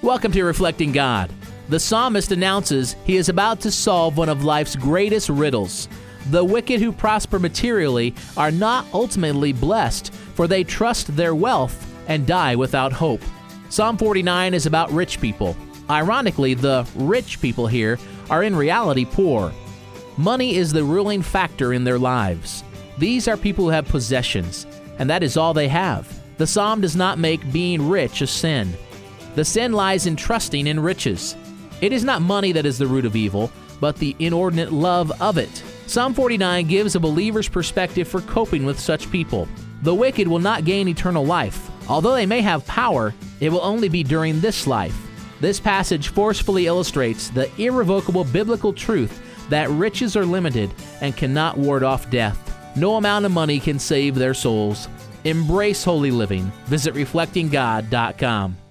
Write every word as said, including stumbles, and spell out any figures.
Welcome to Reflecting God. The psalmist announces he is about to solve one of life's greatest riddles. The wicked who prosper materially are not ultimately blessed, for they trust their wealth and die without hope. Psalm forty-nine is about rich people. Ironically, the rich people here are in reality poor. Money is the ruling factor in their lives. These are people who have possessions, and that is all they have. The psalm does not make being rich a sin. The sin lies in trusting in riches. It is not money that is the root of evil, but the inordinate love of it. Psalm forty-nine gives a believer's perspective for coping with such people. The wicked will not gain eternal life. Although they may have power, it will only be during this life. This passage forcefully illustrates the irrevocable biblical truth that riches are limited and cannot ward off death. No amount of money can save their souls. Embrace holy living. Visit reflecting god dot com.